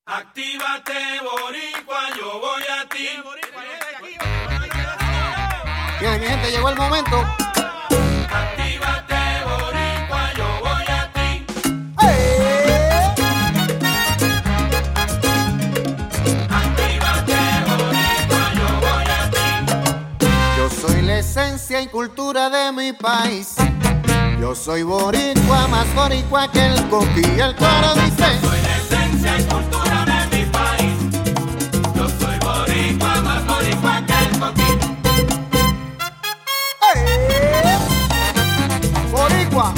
Actívate, boricua, yo voy a ti. Bien, mi gente, llegó el momento. Actívate, boricua, yo voy a ti. Actívate, boricua, yo voy a ti. Yo soy la esencia y cultura de mi país. Yo soy boricua, más boricua que el coqui. El coro dice: soy la esencia y cultura de mi país. Yo soy boricua, más boricua que el coqui. Boricua.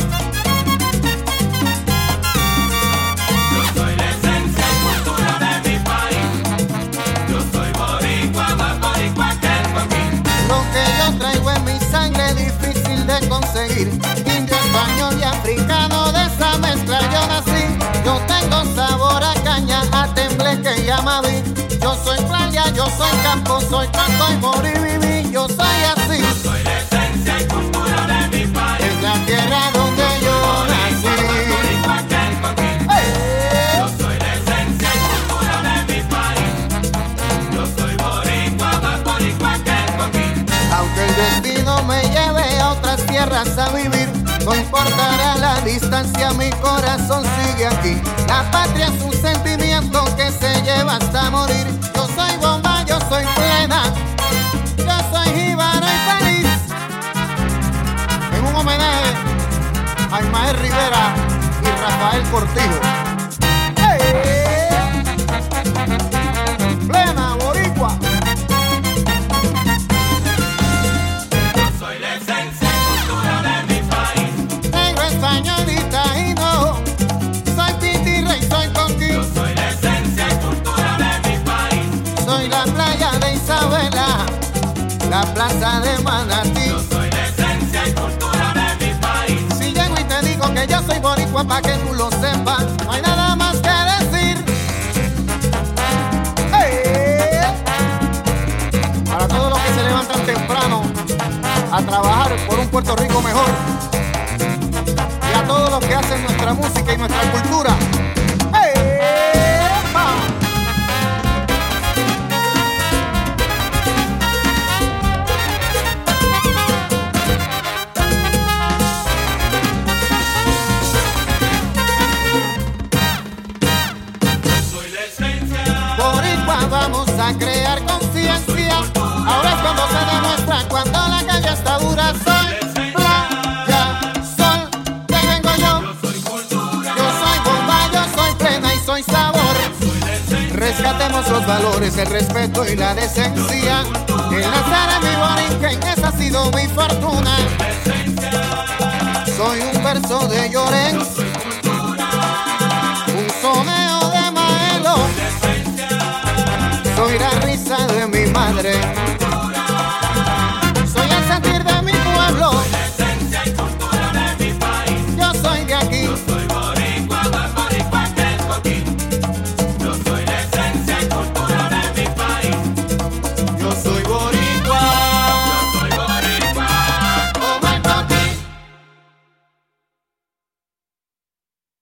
Yo soy la esencia y cultura de mi país. Yo soy boricua, más boricua que el coqui. Lo que yo traigo en mi sangre, difícil de conseguir. Indio, español y africano, de esa mezcla yo nací. Yo tengo sabor a caña, a tembleque y a maví. Yo soy playa, yo soy campo, soy canto y moriviví. Yo soy así. Yo soy la esencia y cultura de mi país. Es la tierra donde yo nací. Boricua que el coqui. Yo soy la esencia y cultura de mi país. Yo soy boricua, más boricua que el coqui. Aunque el destino me lleve a otras tierras a vivir, no importará la distancia, mi corazón sigue aquí. La patria es un sentimiento que se lleva hasta morir. Yo soy bomba, yo soy plena, yo soy jíbaro y feliz. En un homenaje a Ismael Rivera y Rafael Cortijo. Plena, boricua. Yo soy la esencia y cultura de mi país. Tengo español y taíno, soy pitirre y soy coqui. Yo soy la esencia y cultura de mi país. Soy la playa de Isabela, la plaza de Manatí. Yo soy la esencia y cultura de mi país. Si llego y te digo que yo soy boricua, pa' que tú lo sepas, no hay nada más que decir. Para todos los que se levantan temprano a trabajar por un Puerto Rico mejor, y a todos los que hacen nuestra música y nuestra cultura. Soy la esencia. Boricua, vamos a crear conciencia. Ahora es cuando se demuestra, cuando la calle está dura. Soy playa, sol, de ahí vengo yo. Yo soy cultura. Yo soy bomba, yo soy plena y soy sabor. Soy la esencia. Rescatemos los valores, el respeto y la decencia. El nacer en mi borinquen, esa ha sido mi fortuna. Soy un verso de Llorens, un soneo de Maelo. Soy la risa de mi madre.